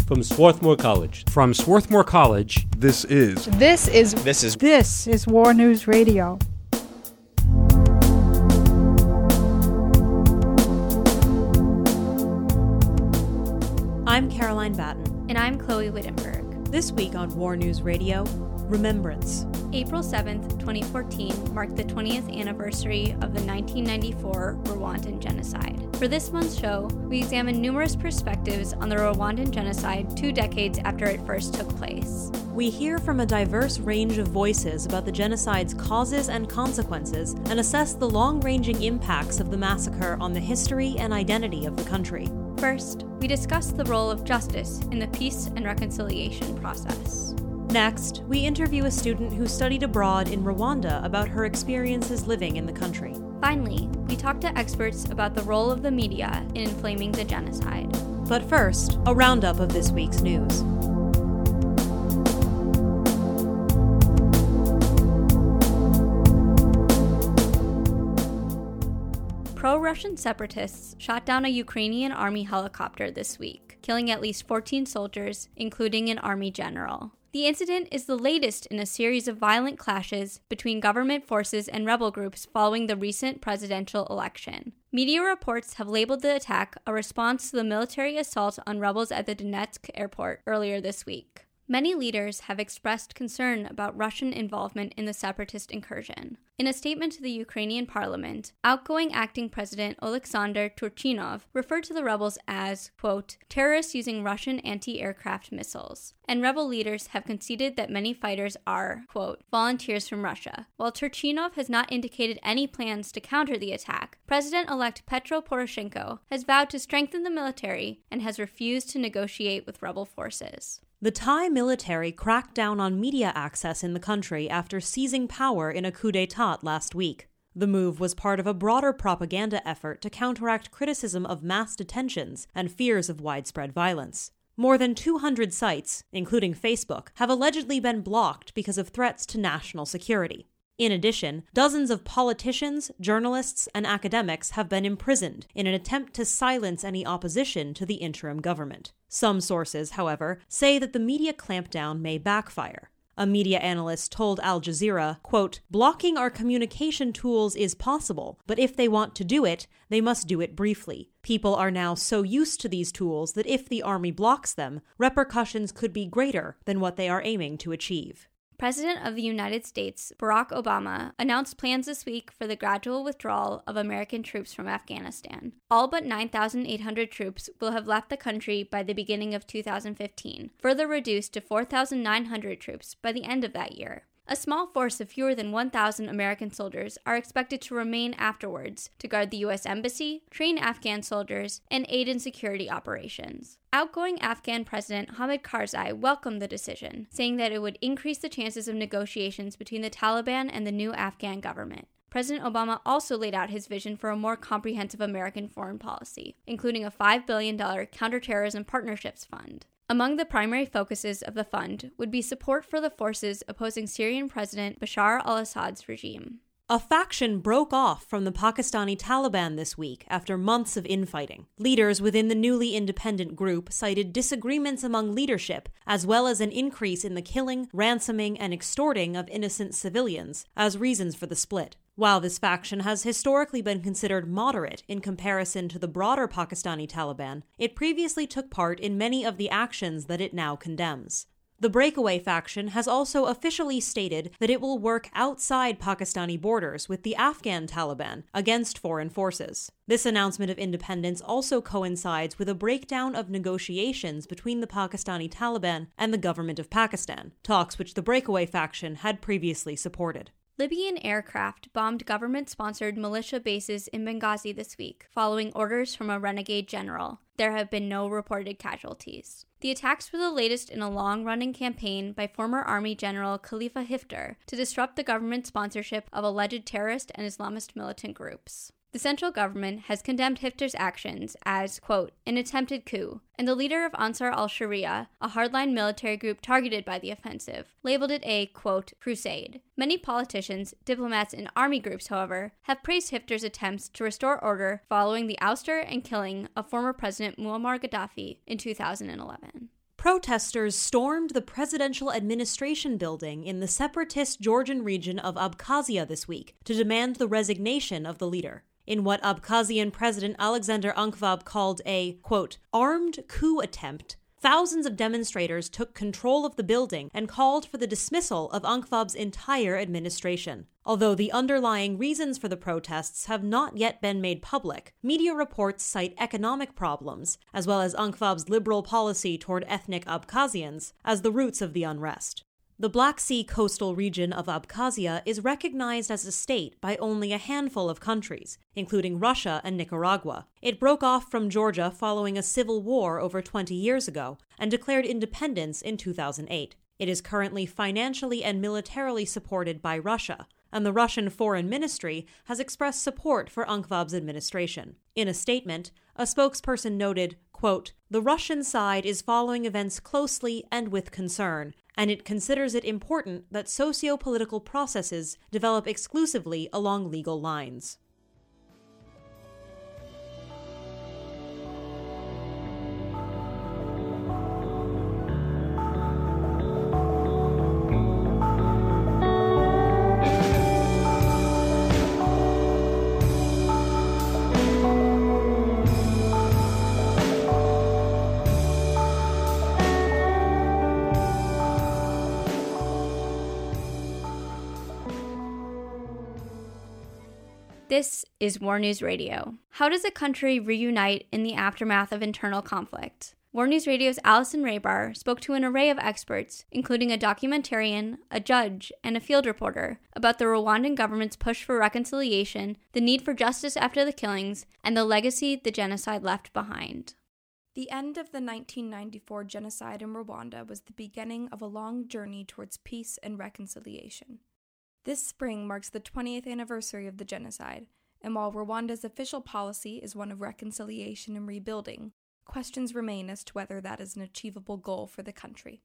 From Swarthmore College. From Swarthmore College, This is War News Radio. I'm Caroline Batten. And I'm Chloe Wittenberg. This week on War News Radio, Remembrance. April 7th, 2014 marked the 20th anniversary of the 1994 Rwandan genocide. For this month's show, we examine numerous perspectives on the Rwandan genocide 2 decades after it first took place. We hear from a diverse range of voices about the genocide's causes and consequences and assess the long-ranging impacts of the massacre on the history and identity of the country. First, we discuss the role of justice in the peace and reconciliation process. Next, we interview a student who studied abroad in Rwanda about her experiences living in the country. Finally, we talk to experts about the role of the media in inflaming the genocide. But first, a roundup of this week's news. Pro-Russian separatists shot down a Ukrainian army helicopter this week, killing at least 14 soldiers, including an army general. The incident is the latest in a series of violent clashes between government forces and rebel groups following the recent presidential election. Media reports have labeled the attack a response to the military assault on rebels at the Donetsk airport earlier this week. Many leaders have expressed concern about Russian involvement in the separatist incursion. In a statement to the Ukrainian parliament, outgoing acting president Oleksandr Turchinov referred to the rebels as, quote, terrorists using Russian anti-aircraft missiles. And rebel leaders have conceded that many fighters are, quote, volunteers from Russia. While Turchinov has not indicated any plans to counter the attack, President-elect Petro Poroshenko has vowed to strengthen the military and has refused to negotiate with rebel forces. The Thai military cracked down on media access in the country after seizing power in a coup d'etat last week. The move was part of a broader propaganda effort to counteract criticism of mass detentions and fears of widespread violence. More than 200 sites, including Facebook, have allegedly been blocked because of threats to national security. In addition, dozens of politicians, journalists, and academics have been imprisoned in an attempt to silence any opposition to the interim government. Some sources, however, say that the media clampdown may backfire. A media analyst told Al Jazeera, quote, blocking our communication tools is possible, but if they want to do it, they must do it briefly. People are now so used to these tools that if the army blocks them, repercussions could be greater than what they are aiming to achieve. President of the United States, Barack Obama, announced plans this week for the gradual withdrawal of American troops from Afghanistan. All but 9,800 troops will have left the country by the beginning of 2015, further reduced to 4,900 troops by the end of that year. A small force of fewer than 1,000 American soldiers are expected to remain afterwards to guard the U.S. Embassy, train Afghan soldiers, and aid in security operations. Outgoing Afghan President Hamid Karzai welcomed the decision, saying that it would increase the chances of negotiations between the Taliban and the new Afghan government. President Obama also laid out his vision for a more comprehensive American foreign policy, including a $5 billion counterterrorism partnerships fund. Among the primary focuses of the fund would be support for the forces opposing Syrian President Bashar al-Assad's regime. A faction broke off from the Pakistani Taliban this week after months of infighting. Leaders within the newly independent group cited disagreements among leadership, as well as an increase in the killing, ransoming, and extorting of innocent civilians as reasons for the split. While this faction has historically been considered moderate in comparison to the broader Pakistani Taliban, it previously took part in many of the actions that it now condemns. The breakaway faction has also officially stated that it will work outside Pakistani borders with the Afghan Taliban against foreign forces. This announcement of independence also coincides with a breakdown of negotiations between the Pakistani Taliban and the government of Pakistan, talks which the breakaway faction had previously supported. Libyan aircraft bombed government-sponsored militia bases in Benghazi this week, following orders from a renegade general. There have been no reported casualties. The attacks were the latest in a long-running campaign by former Army General Khalifa Hifter to disrupt the government sponsorship of alleged terrorist and Islamist militant groups. The central government has condemned Hifter's actions as, quote, an attempted coup, and the leader of Ansar al-Sharia, a hardline military group targeted by the offensive, labeled it a, quote, crusade. Many politicians, diplomats, and army groups, however, have praised Hifter's attempts to restore order following the ouster and killing of former President Muammar Gaddafi in 2011. Protesters stormed the presidential administration building in the separatist Georgian region of Abkhazia this week to demand the resignation of the leader. In what Abkhazian President Alexander Ankvab called a, quote, armed coup attempt, thousands of demonstrators took control of the building and called for the dismissal of Ankvab's entire administration. Although the underlying reasons for the protests have not yet been made public, media reports cite economic problems, as well as Ankvab's liberal policy toward ethnic Abkhazians, as the roots of the unrest. The Black Sea coastal region of Abkhazia is recognized as a state by only a handful of countries, including Russia and Nicaragua. It broke off from Georgia following a civil war over 20 years ago and declared independence in 2008. It is currently financially and militarily supported by Russia, and the Russian Foreign Ministry has expressed support for Ankvab's administration. In a statement, a spokesperson noted, quote, the Russian side is following events closely and with concern, and it considers it important that socio-political processes develop exclusively along legal lines. This is War News Radio. How does a country reunite in the aftermath of internal conflict? War News Radio's Allison Raybar spoke to an array of experts, including a documentarian, a judge, and a field reporter, about the Rwandan government's push for reconciliation, the need for justice after the killings, and the legacy the genocide left behind. The end of the 1994 genocide in Rwanda was the beginning of a long journey towards peace and reconciliation. This spring marks the 20th anniversary of the genocide, and while Rwanda's official policy is one of reconciliation and rebuilding, questions remain as to whether that is an achievable goal for the country.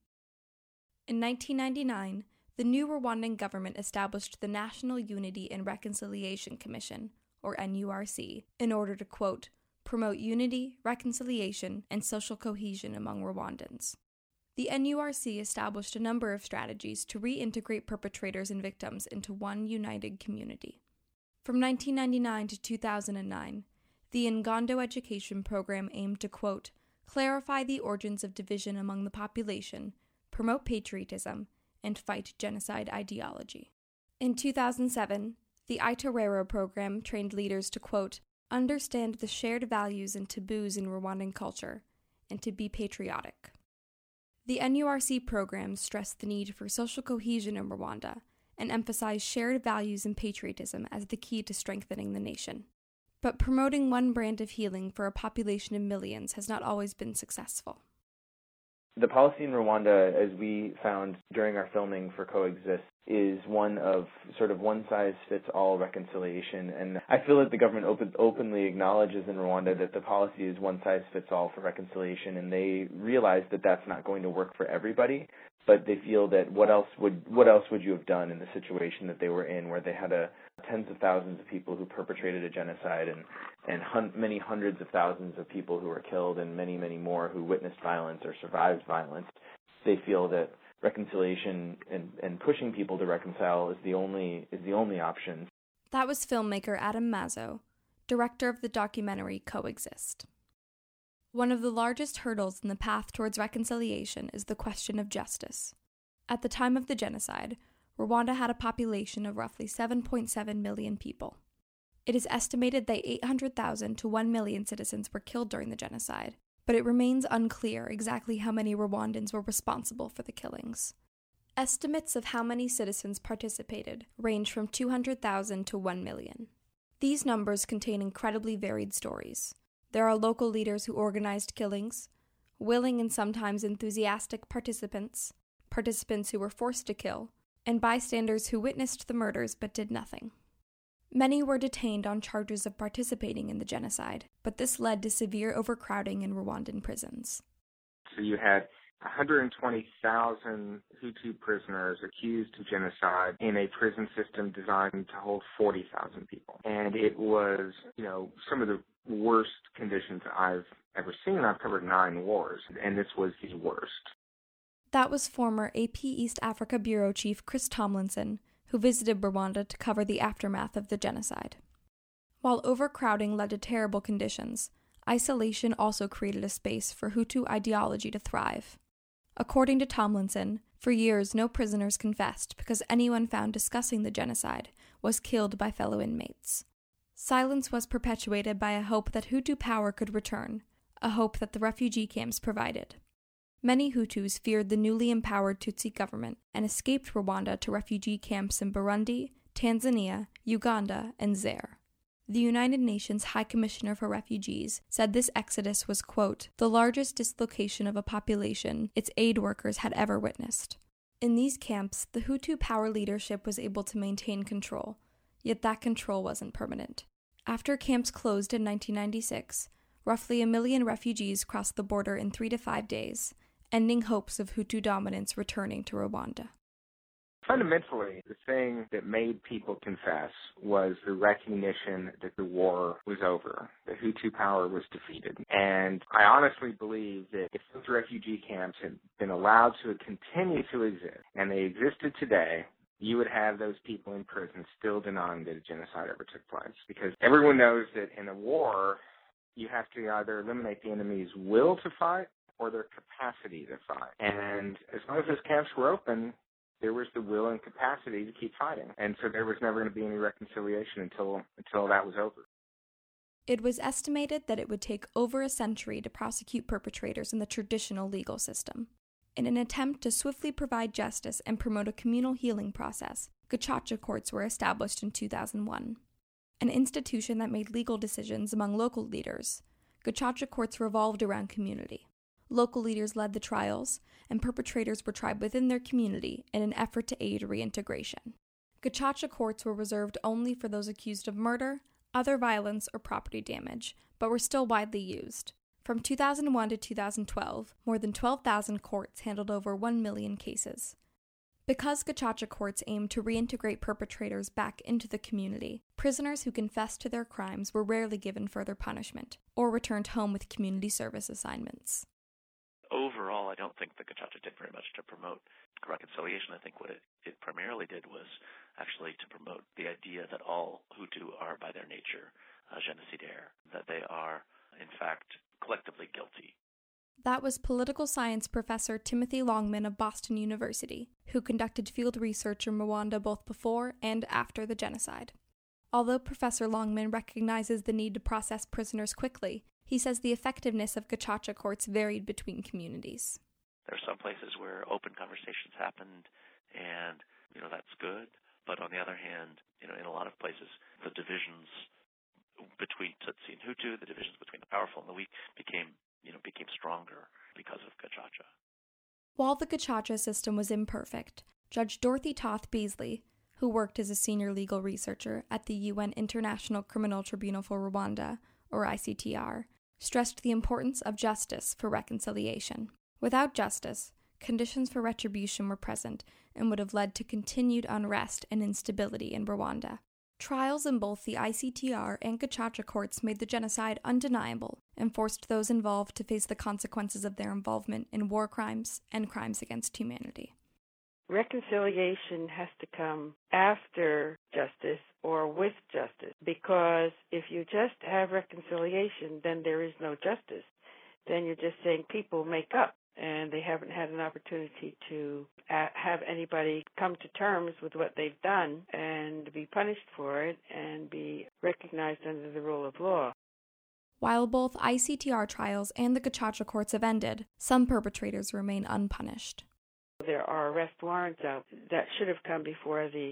In 1999, the new Rwandan government established the National Unity and Reconciliation Commission, or NURC, in order to, quote, promote unity, reconciliation, and social cohesion among Rwandans. The NURC established a number of strategies to reintegrate perpetrators and victims into one united community. From 1999 to 2009, the Ngondo education program aimed to, quote, clarify the origins of division among the population, promote patriotism, and fight genocide ideology. In 2007, the Itorero program trained leaders to, quote, understand the shared values and taboos in Rwandan culture, and to be patriotic. The NURC program stressed the need for social cohesion in Rwanda and emphasized shared values and patriotism as the key to strengthening the nation. But promoting one brand of healing for a population of millions has not always been successful. The policy in Rwanda, as we found during our filming for Coexist, is one of sort of one-size-fits-all reconciliation. And I feel that the government openly acknowledges in Rwanda that the policy is one-size-fits-all for reconciliation, and they realize that that's not going to work for everybody. But they feel that what else would you have done in the situation that they were in, where they had tens of thousands of people who perpetrated a genocide and many hundreds of thousands of people who were killed and many, many more who witnessed violence or survived violence. They feel that reconciliation and pushing people to reconcile is the only option. That was filmmaker Adam Mazzo, director of the documentary Coexist. One of the largest hurdles in the path towards reconciliation is the question of justice. At the time of the genocide, Rwanda had a population of roughly 7.7 million people. It is estimated that 800,000 to 1 million citizens were killed during the genocide, but it remains unclear exactly how many Rwandans were responsible for the killings. Estimates of how many citizens participated range from 200,000 to 1 million. These numbers contain incredibly varied stories. There are local leaders who organized killings, willing and sometimes enthusiastic participants who were forced to kill, and bystanders who witnessed the murders but did nothing. Many were detained on charges of participating in the genocide, but this led to severe overcrowding in Rwandan prisons. So you had 120,000 Hutu prisoners accused of genocide in a prison system designed to hold 40,000 people. And it was, some of the worst conditions I've ever seen. I've covered 9 wars, and this was the worst. That was former AP East Africa Bureau Chief Chris Tomlinson, who visited Rwanda to cover the aftermath of the genocide. While overcrowding led to terrible conditions, isolation also created a space for Hutu ideology to thrive. According to Tomlinson, for years no prisoners confessed because anyone found discussing the genocide was killed by fellow inmates. Silence was perpetuated by a hope that Hutu power could return, a hope that the refugee camps provided. Many Hutus feared the newly empowered Tutsi government and escaped Rwanda to refugee camps in Burundi, Tanzania, Uganda, and Zaire. The United Nations High Commissioner for Refugees said this exodus was, quote, the largest dislocation of a population its aid workers had ever witnessed. In these camps, the Hutu power leadership was able to maintain control, yet that control wasn't permanent. After camps closed in 1996, roughly 1 million refugees crossed the border in 3 to 5 days, ending hopes of Hutu dominance returning to Rwanda. Fundamentally, the thing that made people confess was the recognition that the war was over. The Hutu power was defeated. And I honestly believe that if those refugee camps had been allowed to continue to exist, and they existed today, you would have those people in prison still denying that a genocide ever took place. Because everyone knows that in a war, you have to either eliminate the enemy's will to fight or their capacity to fight. And as long as those camps were open, there was the will and capacity to keep fighting. And so there was never going to be any reconciliation until that was over. It was estimated that it would take over a century to prosecute perpetrators in the traditional legal system. In an attempt to swiftly provide justice and promote a communal healing process, Gacaca courts were established in 2001. An institution that made legal decisions among local leaders, Gacaca courts revolved around community. Local leaders led the trials, and perpetrators were tried within their community in an effort to aid reintegration. Gacaca courts were reserved only for those accused of murder, other violence, or property damage, but were still widely used. From 2001 to 2012, more than 12,000 courts handled over 1 million cases. Because Gacaca courts aimed to reintegrate perpetrators back into the community, prisoners who confessed to their crimes were rarely given further punishment, or returned home with community service assignments. Overall, I don't think the Gacaca did very much to promote reconciliation. I think what it primarily did was actually to promote the idea that all Hutu are by their nature génocidaires, that they are, in fact, collectively guilty. That was political science professor Timothy Longman of Boston University, who conducted field research in Rwanda both before and after the genocide. Although Professor Longman recognizes the need to process prisoners quickly, he says the effectiveness of Gacaca courts varied between communities. There are some places where open conversations happened, and, that's good. But on the other hand, in a lot of places, the divisions between Tutsi and Hutu, the divisions between the powerful and the weak became stronger because of Gacaca. While the Gacaca system was imperfect, Judge Dorothy Toth Beasley, who worked as a senior legal researcher at the UN International Criminal Tribunal for Rwanda, or ICTR, stressed the importance of justice for reconciliation. Without justice, conditions for retribution were present and would have led to continued unrest and instability in Rwanda. Trials in both the ICTR and Gacaca courts made the genocide undeniable and forced those involved to face the consequences of their involvement in war crimes and crimes against humanity. Reconciliation has to come after justice or with justice, because if you just have reconciliation, then there is no justice. Then you're just saying people make up, and they haven't had an opportunity to have anybody come to terms with what they've done and be punished for it and be recognized under the rule of law. While both ICTR trials and the Gacaca courts have ended, some perpetrators remain unpunished. There are arrest warrants out that should have come before the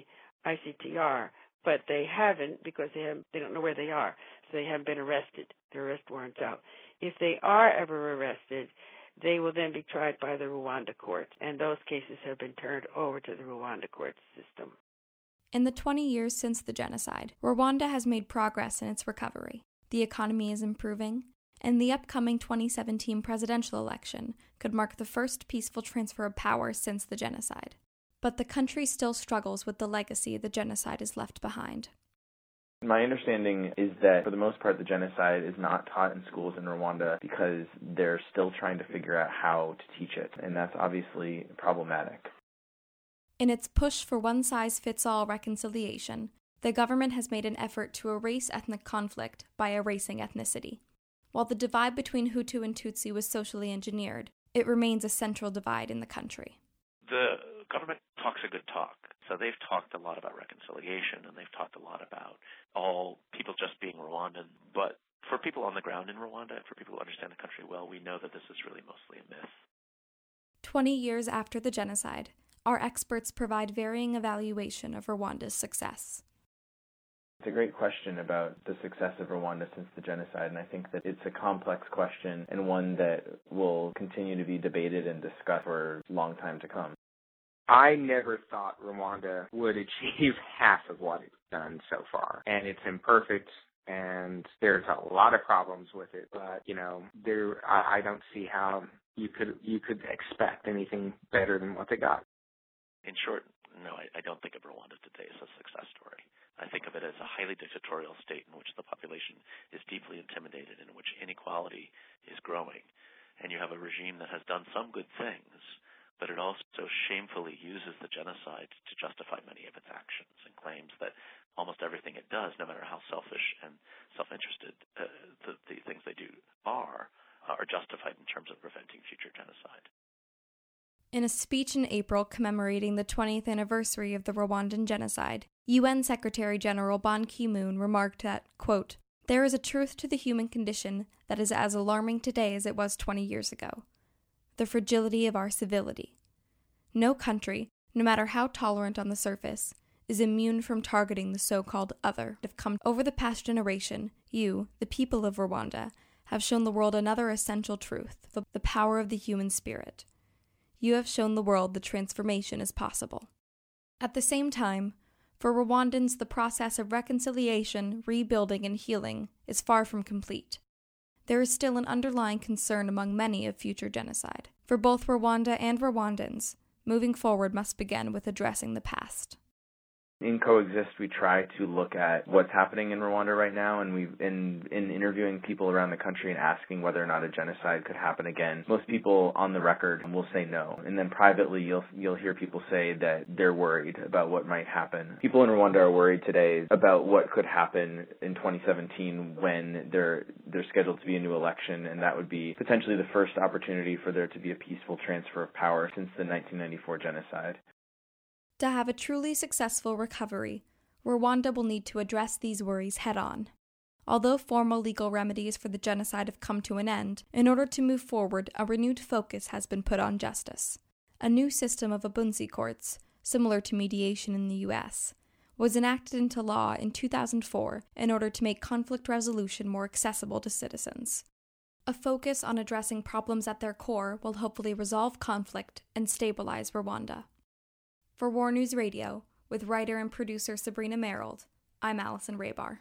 ICTR, but they haven't because they don't know where they are, so they haven't been arrested. The arrest warrants out. If they are ever arrested, they will then be tried by the Rwanda courts, and those cases have been turned over to the Rwanda court system. In the 20 years since the genocide, Rwanda has made progress in its recovery. The economy is improving, and the upcoming 2017 presidential election could mark the first peaceful transfer of power since the genocide. But the country still struggles with the legacy the genocide has left behind. My understanding is that, for the most part, the genocide is not taught in schools in Rwanda because they're still trying to figure out how to teach it, and that's obviously problematic. In its push for one-size-fits-all reconciliation, the government has made an effort to erase ethnic conflict by erasing ethnicity. While the divide between Hutu and Tutsi was socially engineered, it remains a central divide in the country. The government talks a good talk. So they've talked a lot about reconciliation, and they've talked a lot about all people just being Rwandan. But for people on the ground in Rwanda, and for people who understand the country well, we know that this is really mostly a myth. 20 years after the genocide, our experts provide varying evaluation of Rwanda's success. It's a great question about the success of Rwanda since the genocide, and I think that it's a complex question and one that will continue to be debated and discussed for a long time to come. I never thought Rwanda would achieve half of what it's done so far. And it's imperfect, and there's a lot of problems with it. But, I don't see how you could expect anything better than what they got. In short, no, I don't think of Rwanda today as a success story. I think of it as a highly dictatorial state in which the population is deeply intimidated, in which inequality is growing. And you have a regime that has done some good things, but it also shamefully uses the genocide to justify many of its actions and claims that almost everything it does, no matter how selfish and self-interested the things they do are justified in terms of preventing future genocide. In a speech in April commemorating the 20th anniversary of the Rwandan genocide, UN Secretary General Ban Ki-moon remarked that, quote, "There is a truth to the human condition that is as alarming today as it was 20 years ago. The fragility of our civility. No country, no matter how tolerant on the surface, is immune from targeting the so-called other. Over the past generation, you, the people of Rwanda, have shown the world another essential truth, the power of the human spirit. You have shown the world that transformation is possible." At the same time, for Rwandans, the process of reconciliation, rebuilding, and healing is far from complete. There is still an underlying concern among many of future genocide. For both Rwanda and Rwandans, moving forward must begin with addressing the past. In Coexist, we try to look at what's happening in Rwanda right now, and in interviewing people around the country and asking whether or not a genocide could happen again, most people on the record will say no. And then privately, you'll hear people say that they're worried about what might happen. People in Rwanda are worried today about what could happen in 2017 when there's scheduled to be a new election, and that would be potentially the first opportunity for there to be a peaceful transfer of power since the 1994 genocide. To have a truly successful recovery, Rwanda will need to address these worries head-on. Although formal legal remedies for the genocide have come to an end, in order to move forward, a renewed focus has been put on justice. A new system of abunzi courts, similar to mediation in the U.S., was enacted into law in 2004 in order to make conflict resolution more accessible to citizens. A focus on addressing problems at their core will hopefully resolve conflict and stabilize Rwanda. For War News Radio, with writer and producer Sabrina Merrill, I'm Allison Raybar.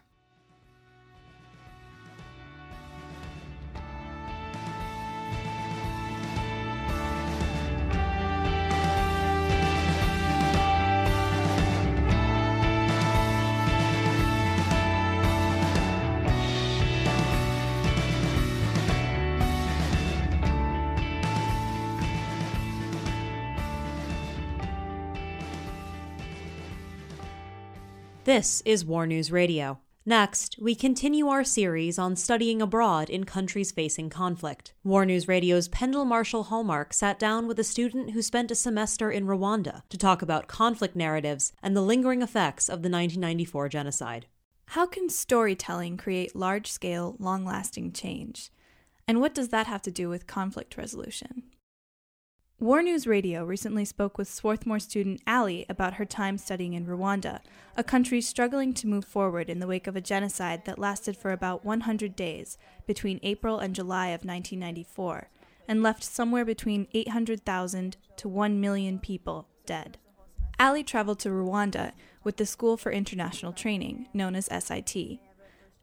This is War News Radio. Next, we continue our series on studying abroad in countries facing conflict. War News Radio's Pendle Marshall Hallmark sat down with a student who spent a semester in Rwanda to talk about conflict narratives and the lingering effects of the 1994 genocide. How can storytelling create large-scale, long-lasting change? And what does that have to do with conflict resolution? War News Radio recently spoke with Swarthmore student Allie about her time studying in Rwanda, a country struggling to move forward in the wake of a genocide that lasted for about 100 days between April and July of 1994, and left somewhere between 800,000 to 1 million people dead. Allie traveled to Rwanda with the School for International Training, known as SIT.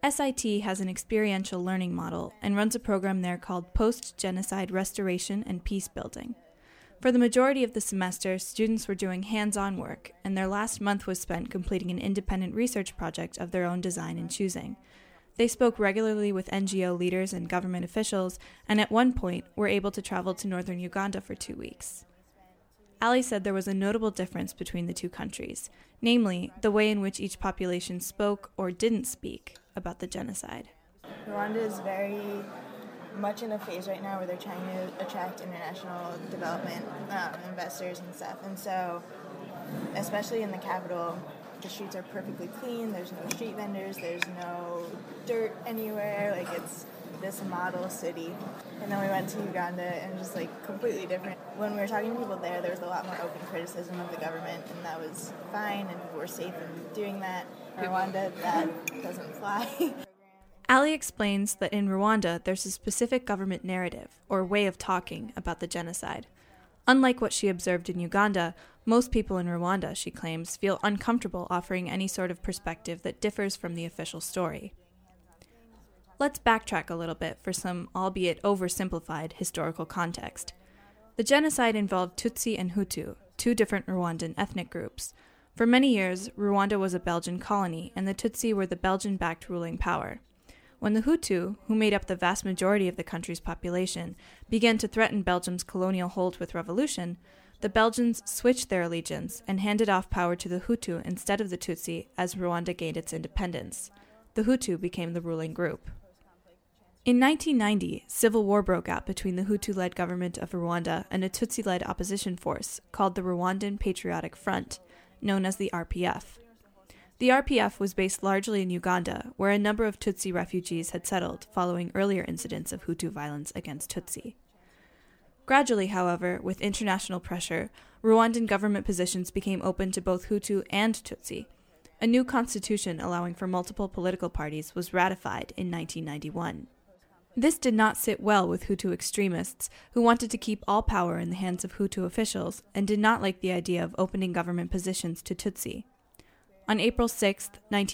SIT has an experiential learning model and runs a program there called Post-Genocide Restoration and Peace Building. For the majority of the semester, students were doing hands-on work, and their last month was spent completing an independent research project of their own design and choosing. They spoke regularly with NGO leaders and government officials, and at one point were able to travel to northern Uganda for 2 weeks. Ali said there was a notable difference between the two countries, namely the way in which each population spoke or didn't speak about the genocide. Rwanda is very much in a phase right now where they're trying to attract international development investors and stuff, and so especially in the capital, the streets are perfectly clean, there's no street vendors, there's no dirt anywhere, like it's this model city. And then we went to Uganda and just like completely different. When we were talking to people there was a lot more open criticism of the government, and that was fine, and people were safe in doing that. In Rwanda, that doesn't fly. Ali explains that in Rwanda there's a specific government narrative, or way of talking, about the genocide. Unlike what she observed in Uganda, most people in Rwanda, she claims, feel uncomfortable offering any sort of perspective that differs from the official story. Let's backtrack a little bit for some, albeit oversimplified, historical context. The genocide involved Tutsi and Hutu, two different Rwandan ethnic groups. For many years, Rwanda was a Belgian colony, and the Tutsi were the Belgian-backed ruling power. When the Hutu, who made up the vast majority of the country's population, began to threaten Belgium's colonial hold with revolution, the Belgians switched their allegiance and handed off power to the Hutu instead of the Tutsi as Rwanda gained its independence. The Hutu became the ruling group. In 1990, civil war broke out between the Hutu-led government of Rwanda and a Tutsi-led opposition force called the Rwandan Patriotic Front, known as the RPF. The RPF was based largely in Uganda, where a number of Tutsi refugees had settled following earlier incidents of Hutu violence against Tutsi. Gradually, however, with international pressure, Rwandan government positions became open to both Hutu and Tutsi. A new constitution allowing for multiple political parties was ratified in 1991. This did not sit well with Hutu extremists, who wanted to keep all power in the hands of Hutu officials and did not like the idea of opening government positions to Tutsi. On April 6,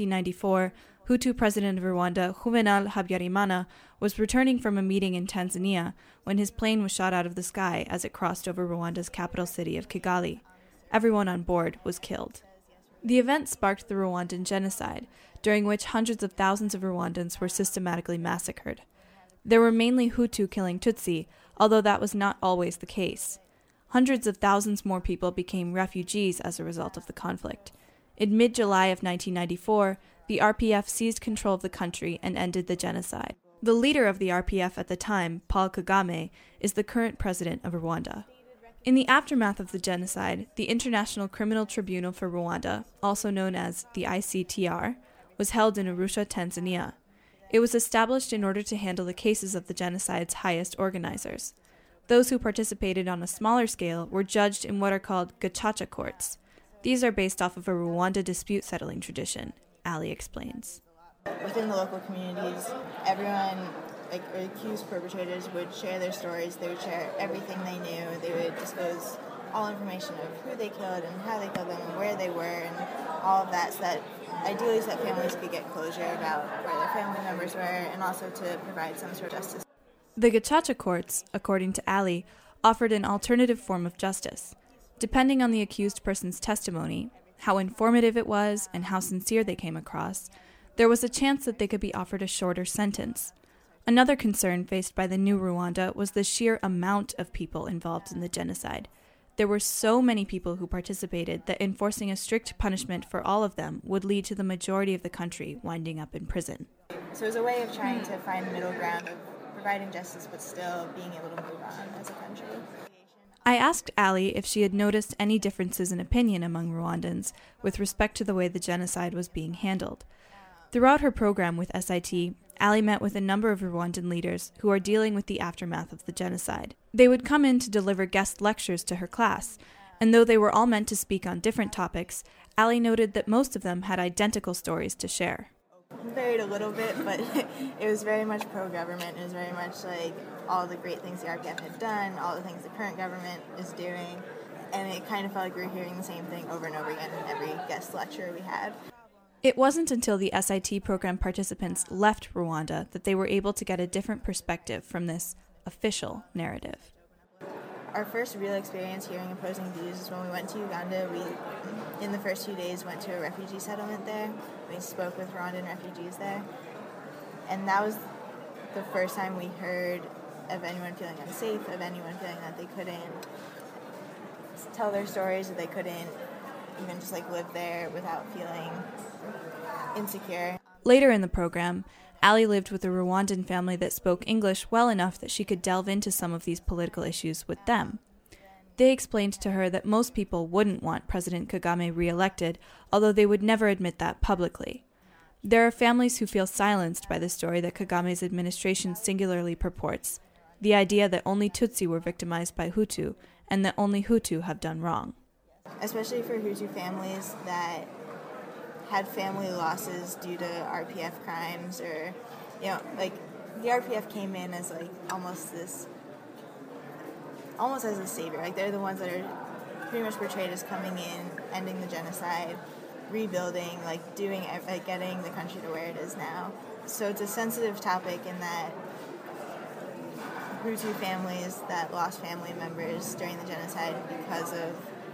1994, Hutu president of Rwanda, Juvenal Habyarimana, was returning from a meeting in Tanzania when his plane was shot out of the sky as it crossed over Rwanda's capital city of Kigali. Everyone on board was killed. The event sparked the Rwandan genocide, during which hundreds of thousands of Rwandans were systematically massacred. There were mainly Hutu killing Tutsi, although that was not always the case. Hundreds of thousands more people became refugees as a result of the conflict. In mid-July of 1994, the RPF seized control of the country and ended the genocide. The leader of the RPF at the time, Paul Kagame, is the current president of Rwanda. In the aftermath of the genocide, the International Criminal Tribunal for Rwanda, also known as the ICTR, was held in Arusha, Tanzania. It was established in order to handle the cases of the genocide's highest organizers. Those who participated on a smaller scale were judged in what are called gacaca courts. These are based off of a Rwanda dispute settling tradition, Ali explains. Within the local communities, everyone, accused perpetrators would share their stories, they would share everything they knew, they would disclose all information of who they killed and how they killed them and where they were and all of that, so that ideally so that families could get closure about where their family members were and also to provide some sort of justice. The gacaca courts, according to Ali, offered an alternative form of justice. Depending on the accused person's testimony, how informative it was, and how sincere they came across, there was a chance that they could be offered a shorter sentence. Another concern faced by the new Rwanda was the sheer amount of people involved in the genocide. There were so many people who participated that enforcing a strict punishment for all of them would lead to the majority of the country winding up in prison. So it was a way of trying to find the middle ground of providing justice but still being able to move on as a country. I asked Ali if she had noticed any differences in opinion among Rwandans with respect to the way the genocide was being handled. Throughout her program with SIT, Ali met with a number of Rwandan leaders who are dealing with the aftermath of the genocide. They would come in to deliver guest lectures to her class, and though they were all meant to speak on different topics, Ali noted that most of them had identical stories to share. Varied a little bit, but it was very much pro-government. It was very much like all the great things the RPF had done, all the things the current government is doing, and it kind of felt like we were hearing the same thing over and over again in every guest lecture we had. It wasn't until the SIT program participants left Rwanda that they were able to get a different perspective from this official narrative. Our first real experience hearing opposing views is when we went to Uganda. We, in the first few days, went to a refugee settlement there. We spoke with Rwandan refugees there. And that was the first time we heard of anyone feeling unsafe, of anyone feeling that they couldn't tell their stories, that they couldn't even just live there without feeling insecure. Later in the program, Allie lived with a Rwandan family that spoke English well enough that she could delve into some of these political issues with them. They explained to her that most people wouldn't want President Kagame re-elected, although they would never admit that publicly. There are families who feel silenced by the story that Kagame's administration singularly purports, the idea that only Tutsi were victimized by Hutu and that only Hutu have done wrong. Especially for Hutu families that had family losses due to RPF crimes, or, the RPF came in as almost as a savior. They're the ones that are pretty much portrayed as coming in, ending the genocide, rebuilding, getting the country to where it is now. So it's a sensitive topic in that Hutu families that lost family members during the genocide because of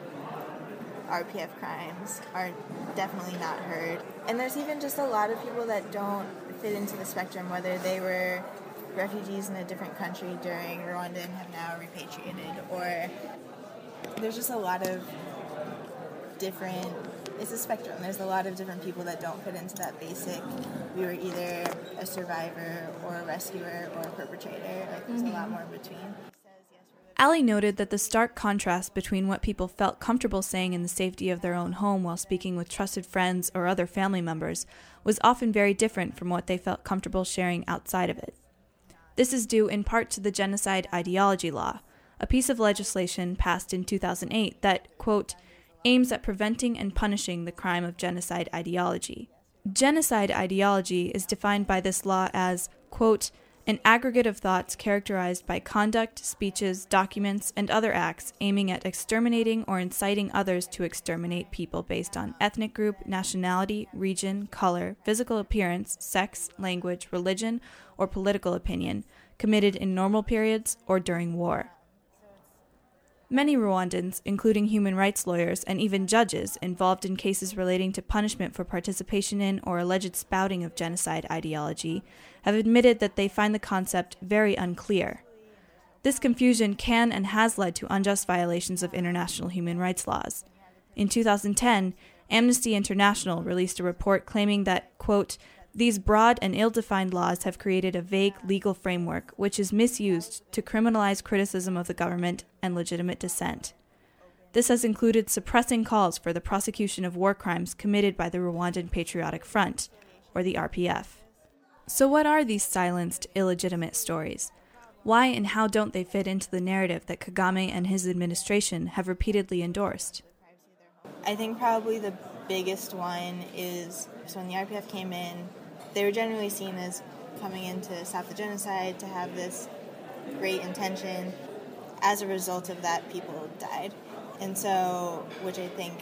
RPF crimes are definitely not heard. And there's even just a lot of people that don't fit into the spectrum, whether they were refugees in a different country during Rwanda and have now repatriated, or there's just a lot of different, it's a spectrum. There's a lot of different people that don't fit into that basic, we were either a survivor or a rescuer or a perpetrator. There's a lot more in between. Allie noted that the stark contrast between what people felt comfortable saying in the safety of their own home while speaking with trusted friends or other family members was often very different from what they felt comfortable sharing outside of it. This is due in part to the Genocide Ideology Law, a piece of legislation passed in 2008 that, quote, aims at preventing and punishing the crime of genocide ideology. Genocide ideology is defined by this law as, quote, an aggregate of thoughts characterized by conduct, speeches, documents, and other acts aiming at exterminating or inciting others to exterminate people based on ethnic group, nationality, region, color, physical appearance, sex, language, religion, or political opinion, committed in normal periods or during war. Many Rwandans, including human rights lawyers and even judges involved in cases relating to punishment for participation in or alleged spouting of genocide ideology, have admitted that they find the concept very unclear. This confusion can and has led to unjust violations of international human rights laws. In 2010, Amnesty International released a report claiming that, quote, these broad and ill-defined laws have created a vague legal framework which is misused to criminalize criticism of the government and legitimate dissent. This has included suppressing calls for the prosecution of war crimes committed by the Rwandan Patriotic Front, or the RPF. So what are these silenced, illegitimate stories? Why and how don't they fit into the narrative that Kagame and his administration have repeatedly endorsed? I think probably the biggest one is, so when the RPF came in, they were generally seen as coming in to stop the genocide, to have this great intention. As a result of that, people died. And so, which I think,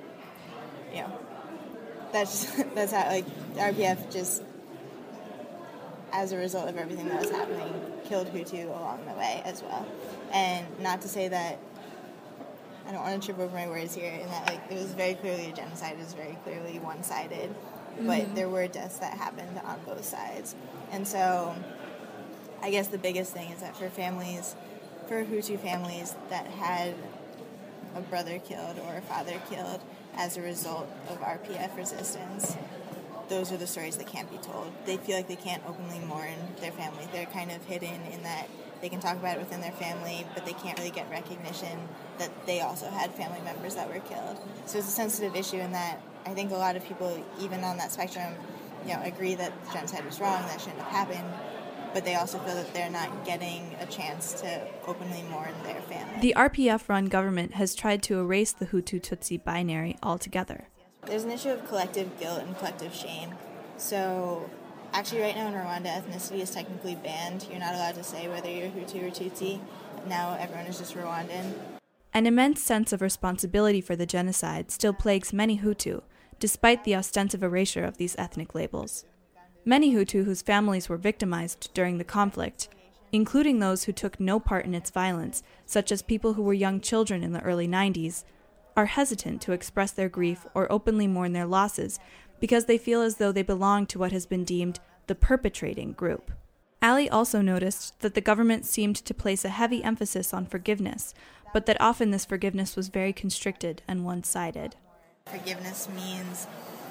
that's how, the RPF just, as a result of everything that was happening, killed Hutu along the way as well. And not to say that, I don't want to trip over my words here, in that, it was very clearly a genocide, it was very clearly one-sided. But there were deaths that happened on both sides. And so I guess the biggest thing is that for Hutu families that had a brother killed or a father killed as a result of RPF resistance, those are the stories that can't be told. They feel like they can't openly mourn their family. They're kind of hidden in that they can talk about it within their family, but they can't really get recognition that they also had family members that were killed. So it's a sensitive issue in that I think a lot of people, even on that spectrum, agree that genocide was wrong, that shouldn't have happened, but they also feel that they're not getting a chance to openly mourn their family. The RPF-run government has tried to erase the Hutu-Tutsi binary altogether. There's an issue of collective guilt and collective shame. So actually right now in Rwanda, ethnicity is technically banned. You're not allowed to say whether you're Hutu or Tutsi. Now everyone is just Rwandan. An immense sense of responsibility for the genocide still plagues many Hutu, despite the ostensive erasure of these ethnic labels. Many Hutu whose families were victimized during the conflict, including those who took no part in its violence, such as people who were young children in the early 90s, are hesitant to express their grief or openly mourn their losses because they feel as though they belong to what has been deemed the perpetrating group. Ali also noticed that the government seemed to place a heavy emphasis on forgiveness, but that often this forgiveness was very constricted and one-sided. Forgiveness means,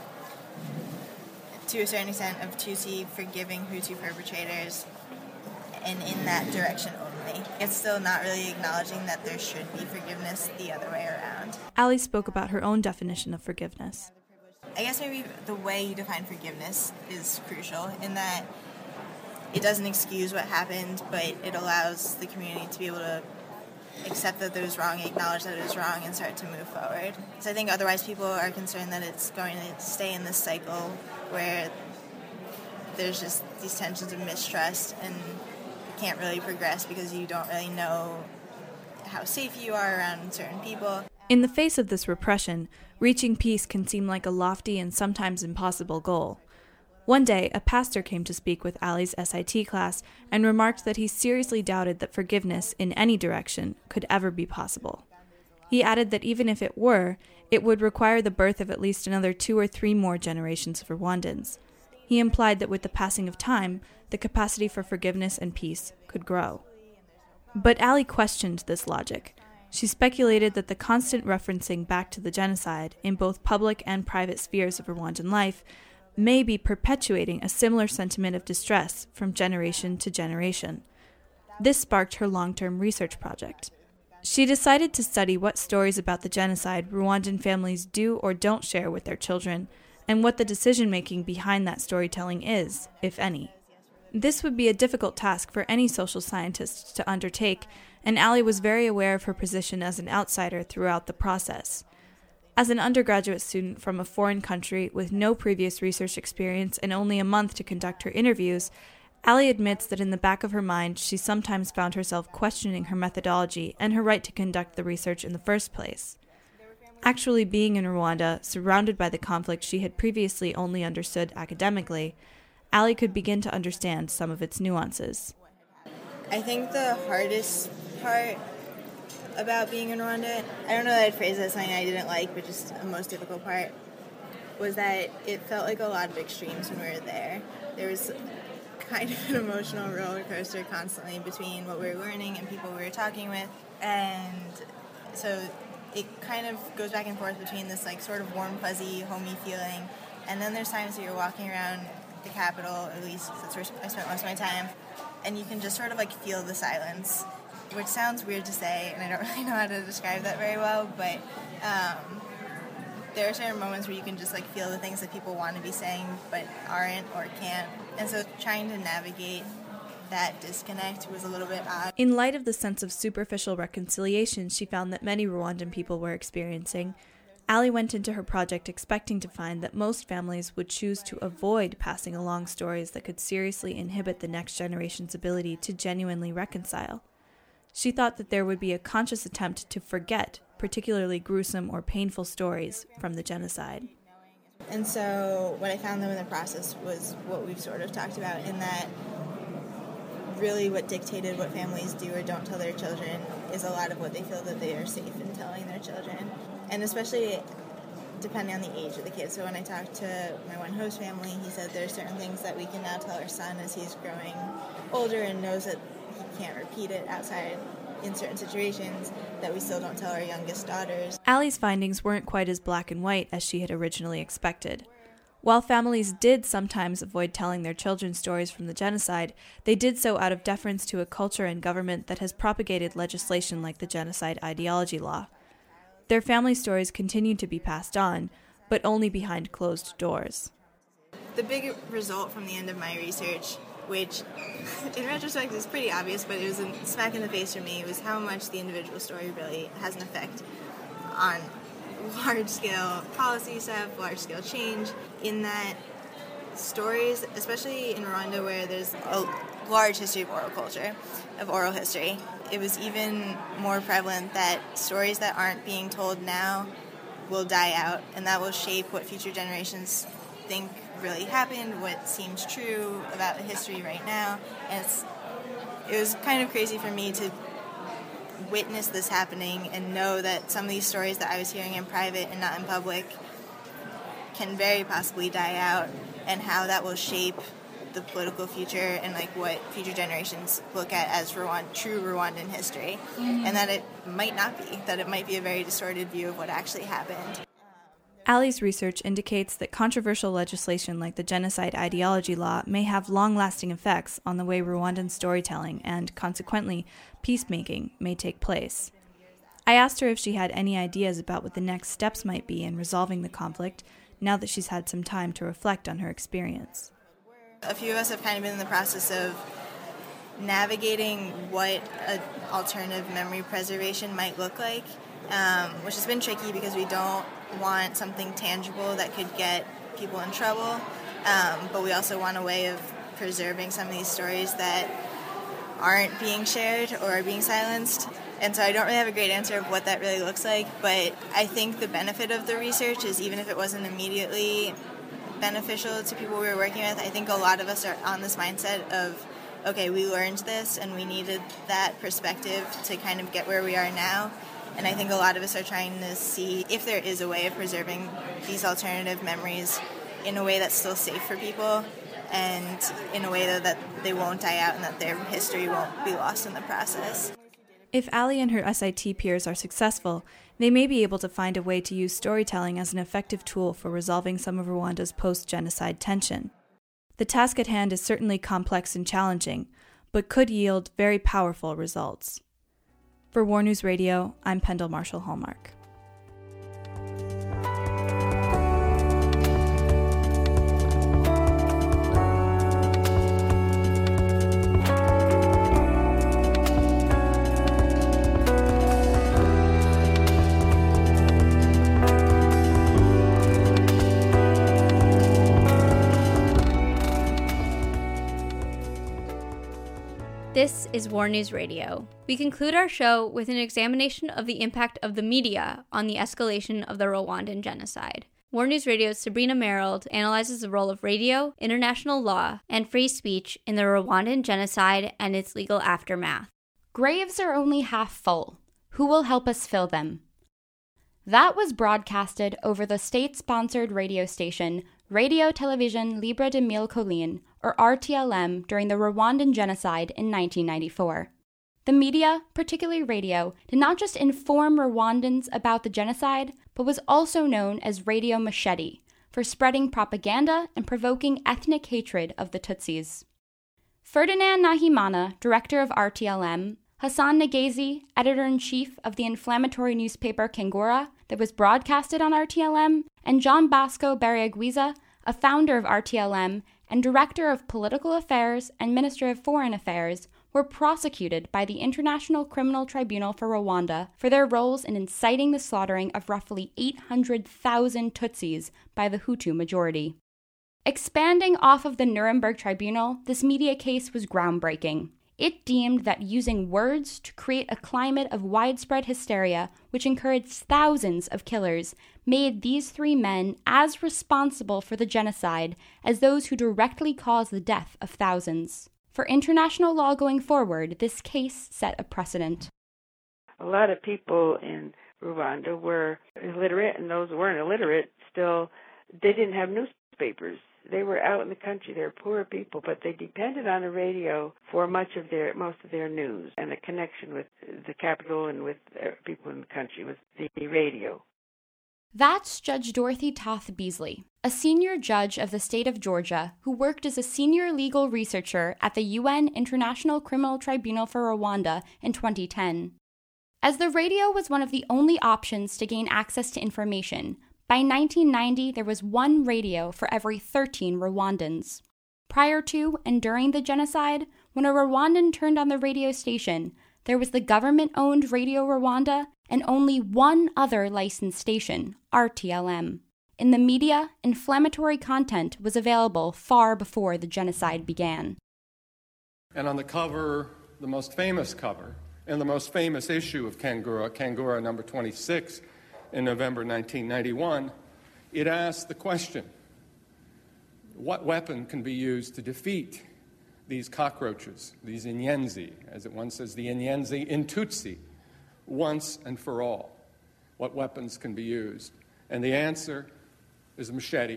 to a certain extent, of Tutsi forgiving Hutu perpetrators, and in that direction only. It's still not really acknowledging that there should be forgiveness the other way around. Ali spoke about her own definition of forgiveness. I guess maybe the way you define forgiveness is crucial in that it doesn't excuse what happened, but it allows the community to be able to accept that it was wrong, acknowledge that it was wrong, and start to move forward. So I think otherwise people are concerned that it's going to stay in this cycle where there's just these tensions of mistrust and you can't really progress because you don't really know how safe you are around certain people. In the face of this repression, reaching peace can seem like a lofty and sometimes impossible goal. One day, a pastor came to speak with Ali's SIT class and remarked that he seriously doubted that forgiveness in any direction could ever be possible. He added that even if it were, it would require the birth of at least another 2 or 3 more generations of Rwandans. He implied that with the passing of time, the capacity for forgiveness and peace could grow. But Ali questioned this logic. She speculated that the constant referencing back to the genocide in both public and private spheres of Rwandan life may be perpetuating a similar sentiment of distress from generation to generation. This sparked her long-term research project. She decided to study what stories about the genocide Rwandan families do or don't share with their children, and what the decision-making behind that storytelling is, if any. This would be a difficult task for any social scientist to undertake, and Ali was very aware of her position as an outsider throughout the process. As an undergraduate student from a foreign country with no previous research experience and only a month to conduct her interviews, Ali admits that in the back of her mind she sometimes found herself questioning her methodology and her right to conduct the research in the first place. Actually being in Rwanda, surrounded by the conflict she had previously only understood academically, Ali could begin to understand some of its nuances. I think the hardest part about being in Rwanda, I don't know that I'd phrase it as something I didn't like, but just the most difficult part, was that it felt like a lot of extremes when we were there. There was kind of an emotional roller coaster constantly between what we were learning and people we were talking with, and so it kind of goes back and forth between this like sort of warm, fuzzy, homey feeling, and then there's times that you're walking around the capital, at least that's where I spent most of my time, and you can just sort of like feel the silence, which sounds weird to say, and I don't really know how to describe that very well, but there are certain moments where you can just like feel the things that people want to be saying but aren't or can't, and so trying to navigate that disconnect was a little bit odd. In light of the sense of superficial reconciliation she found that many Rwandan people were experiencing, Ali went into her project expecting to find that most families would choose to avoid passing along stories that could seriously inhibit the next generation's ability to genuinely reconcile. She thought that there would be a conscious attempt to forget particularly gruesome or painful stories from the genocide. And so what I found though in the process was what we've sort of talked about, in that really what dictated what families do or don't tell their children is a lot of what they feel that they are safe in telling their children. And especially depending on the age of the kid. So when I talked to my one host family, he said there are certain things that we can now tell our son as he's growing older and knows that he can't repeat it outside in certain situations that we still don't tell our youngest daughters. Ali's findings weren't quite as black and white as she had originally expected. While families did sometimes avoid telling their children stories from the genocide, they did so out of deference to a culture and government that has propagated legislation like the genocide ideology law. Their family stories continued to be passed on, but only behind closed doors. The big result from the end of my research, which in retrospect is pretty obvious, but it was a smack in the face for me, was how much the individual story really has an effect on large-scale policy stuff, large-scale change, in that stories, especially in Rwanda where there's a large history of oral culture, of oral history, it was even more prevalent that stories that aren't being told now will die out, and that will shape what future generations think really happened, what seems true about history right now. And it was kind of crazy for me to witness this happening and know that some of these stories that I was hearing in private and not in public can very possibly die out, and how that will shape the political future and like what future generations look at as true Rwandan history, and that it might not be, that it might be a very distorted view of what actually happened. Ali's research indicates that controversial legislation like the genocide ideology law may have long-lasting effects on the way Rwandan storytelling and, consequently, peacemaking may take place. I asked her if she had any ideas about what the next steps might be in resolving the conflict now that she's had some time to reflect on her experience. A few of us have kind of been in the process of navigating what an alternative memory preservation might look like, which has been tricky because we don't want something tangible that could get people in trouble, but we also want a way of preserving some of these stories that aren't being shared or are being silenced. And so I don't really have a great answer of what that really looks like, but I think the benefit of the research is, even if it wasn't immediately beneficial to people we were working with, I think a lot of us are on this mindset of, okay, we learned this and we needed that perspective to kind of get where we are now. And I think a lot of us are trying to see if there is a way of preserving these alternative memories in a way that's still safe for people, and in a way that they won't die out and that their history won't be lost in the process. If Ali and her SIT peers are successful, they may be able to find a way to use storytelling as an effective tool for resolving some of Rwanda's post-genocide tension. The task at hand is certainly complex and challenging, but could yield very powerful results. For War News Radio, I'm Pendle Marshall-Hallmark. This is War News Radio. We conclude our show with an examination of the impact of the media on the escalation of the Rwandan genocide. War News Radio's Sabrina Merrill analyzes the role of radio, international law, and free speech in the Rwandan genocide and its legal aftermath. Graves are only half full. Who will help us fill them? That was broadcasted over the state-sponsored radio station Radio Television Libre de Mille Collines, or RTLM, during the Rwandan genocide in 1994. The media, particularly radio, did not just inform Rwandans about the genocide, but was also known as Radio Machete, for spreading propaganda and provoking ethnic hatred of the Tutsis. Ferdinand Nahimana, director of RTLM, Hassan Nagezi, editor-in-chief of the inflammatory newspaper Kangura that was broadcasted on RTLM, and John Bosco Barriaguiza, a founder of RTLM and director of political affairs and minister of foreign affairs, were prosecuted by the International Criminal Tribunal for Rwanda for their roles in inciting the slaughtering of roughly 800,000 Tutsis by the Hutu majority. Expanding off of the Nuremberg Tribunal, this media case was groundbreaking. It deemed that using words to create a climate of widespread hysteria, which encouraged thousands of killers, made these three men as responsible for the genocide as those who directly caused the death of thousands. For international law going forward, this case set a precedent. A lot of people in Rwanda were illiterate, and those who weren't illiterate still, they didn't have newspapers. They were out in the country. They were poor people, but they depended on the radio for most of their news, and the connection with the capital and with people in the country was the radio. That's Judge Dorothy Toth Beasley, a senior judge of the state of Georgia who worked as a senior legal researcher at the UN International Criminal Tribunal for Rwanda in 2010. As the radio was one of the only options to gain access to information, by 1990, there was one radio for every 13 Rwandans. Prior to and during the genocide, when a Rwandan turned on the radio station, there was the government-owned Radio Rwanda and only one other licensed station, RTLM. In the media, inflammatory content was available far before the genocide began. And on the cover, the most famous cover, and the most famous issue of Kangura, Kangura number 26, in November 1991, it asked the question, what weapon can be used to defeat these cockroaches, these Inyenzi, as it once says, the Inyenzi in Tutsi, once and for all? What weapons can be used? And the answer is a machete.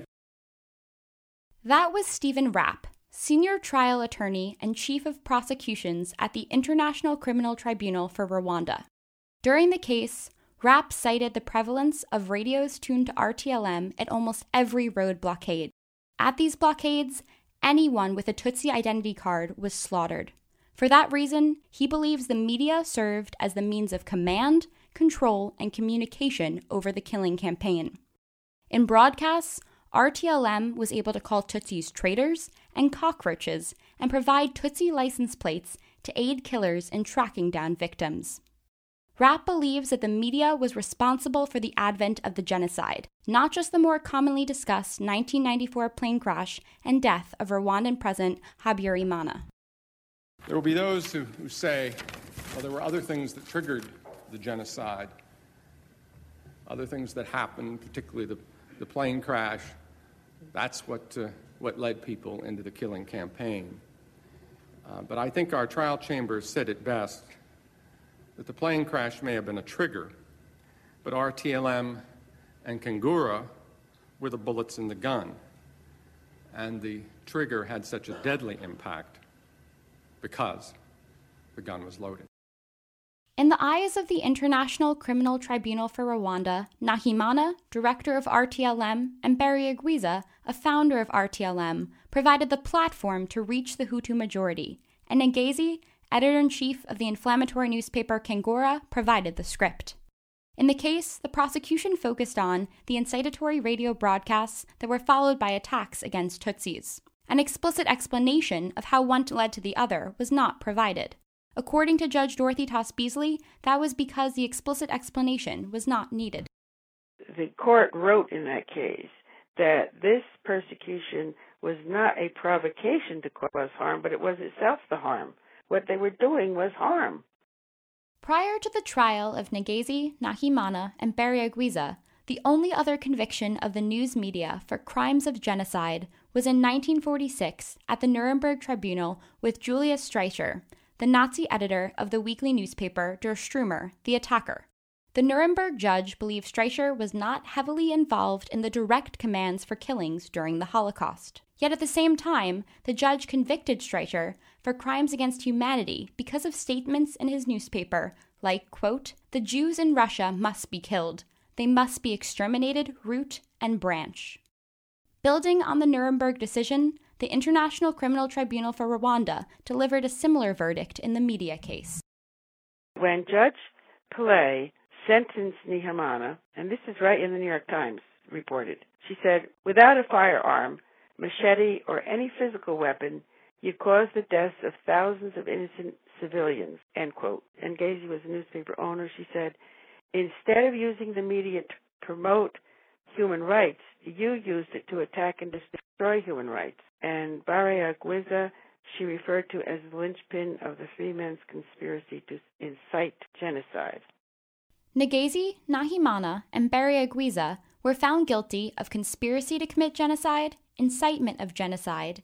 That was Stephen Rapp, senior trial attorney and chief of prosecutions at the International Criminal Tribunal for Rwanda. During the case, Rapp cited the prevalence of radios tuned to RTLM at almost every road blockade. At these blockades, anyone with a Tutsi identity card was slaughtered. For that reason, he believes the media served as the means of command, control, and communication over the killing campaign. In broadcasts, RTLM was able to call Tutsis traitors and cockroaches and provide Tutsi license plates to aid killers in tracking down victims. Rapp believes that the media was responsible for the advent of the genocide, not just the more commonly discussed 1994 plane crash and death of Rwandan President Habyarimana. There will be those who say, well, there were other things that triggered the genocide, other things that happened, particularly the plane crash. That's what led people into the killing campaign. But I think our trial chambers said it best, that the plane crash may have been a trigger, but RTLM and Kangura were the bullets in the gun, and the trigger had such a deadly impact because the gun was loaded. In the eyes of the International Criminal Tribunal for Rwanda, Nahimana, director of RTLM, and Barryagwiza, a founder of RTLM, provided the platform to reach the Hutu majority, and Ngezi, editor-in-chief of the inflammatory newspaper Kangura, provided the script. In the case, the prosecution focused on the incitatory radio broadcasts that were followed by attacks against Tutsis. An explicit explanation of how one led to the other was not provided. According to Judge Dorothy Toss Beasley, that was because the explicit explanation was not needed. The court wrote in that case that this persecution was not a provocation to cause harm, but it was itself the harm. What they were doing was harm. Prior to the trial of Ngezi, Nahimana, and Barryagwiza, the only other conviction of the news media for crimes of genocide was in 1946 at the Nuremberg Tribunal with Julius Streicher, the Nazi editor of the weekly newspaper Der Stürmer, the attacker. The Nuremberg judge believed Streicher was not heavily involved in the direct commands for killings during the Holocaust. Yet at the same time, the judge convicted Streicher for crimes against humanity because of statements in his newspaper like, quote, "The Jews in Russia must be killed. They must be exterminated root and branch." Building on the Nuremberg decision, the International Criminal Tribunal for Rwanda delivered a similar verdict in the media case. When Judge Pillay sentenced Nahimana, and this is right in the New York Times reported, she said, "Without a firearm, machete, or any physical weapon, you caused the deaths of thousands of innocent civilians," end quote. And Ngezi was a newspaper owner. She said, "Instead of using the media to promote human rights, you used it to attack and destroy human rights." And Barryagwiza, she referred to as the linchpin of the three men's conspiracy to incite genocide. Ngezi, Nahimana, and Barryagwiza were found guilty of conspiracy to commit genocide, incitement of genocide,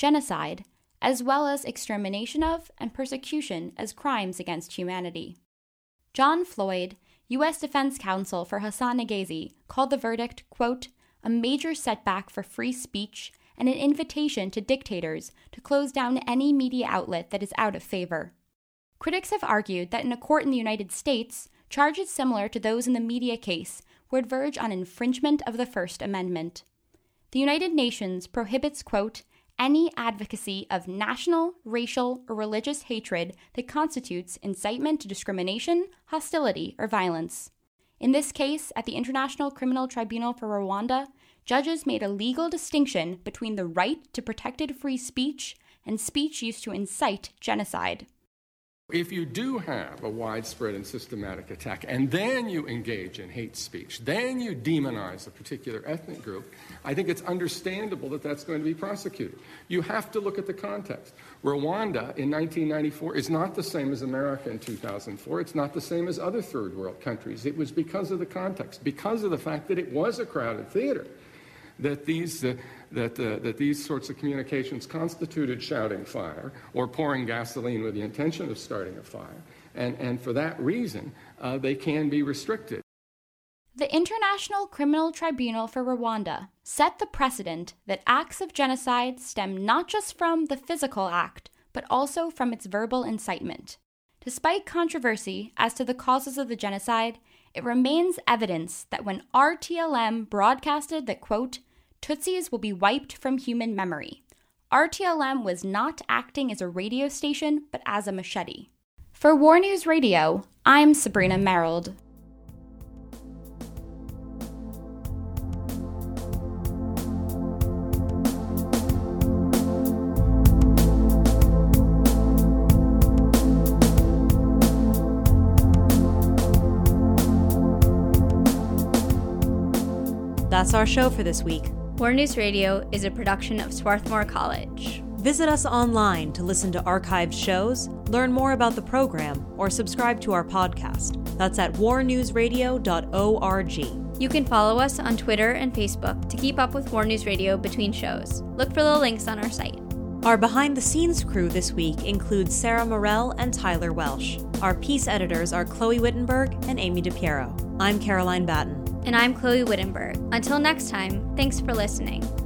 as well as extermination of and persecution as crimes against humanity. John Floyd, U.S. Defense Counsel for Hassan Ngezi, called the verdict, quote, "a major setback for free speech and an invitation to dictators to close down any media outlet that is out of favor." Critics have argued that in a court in the United States, charges similar to those in the media case would verge on infringement of the First Amendment. The United Nations prohibits, quote, "any advocacy of national, racial, or religious hatred that constitutes incitement to discrimination, hostility, or violence." In this case, at the International Criminal Tribunal for Rwanda, judges made a legal distinction between the right to protected free speech and speech used to incite genocide. If you do have a widespread and systematic attack, and then you engage in hate speech, then you demonize a particular ethnic group, I think it's understandable that that's going to be prosecuted. You have to look at the context. Rwanda in 1994 is not the same as America in 2004. It's not the same as other third world countries. It was because of the context, because of the fact that it was a crowded theater, that these sorts of communications constituted shouting fire or pouring gasoline with the intention of starting a fire. And for that reason, they can be restricted. The International Criminal Tribunal for Rwanda set the precedent that acts of genocide stem not just from the physical act, but also from its verbal incitement. Despite controversy as to the causes of the genocide, it remains evidence that when RTLM broadcasted that, quote, Tutsis will be wiped from human memory, RTLM was not acting as a radio station, but as a machete. For War News Radio, I'm Sabrina Merrill. That's our show for this week. War News Radio is a production of Swarthmore College. Visit us online to listen to archived shows, learn more about the program, or subscribe to our podcast. That's at warnewsradio.org. You can follow us on Twitter and Facebook to keep up with War News Radio between shows. Look for the links on our site. Our behind-the-scenes crew this week includes Sarah Morell and Tyler Welsh. Our piece editors are Chloe Wittenberg and Amy DiPiero. I'm Caroline Batten. And I'm Chloe Wittenberg. Until next time, thanks for listening.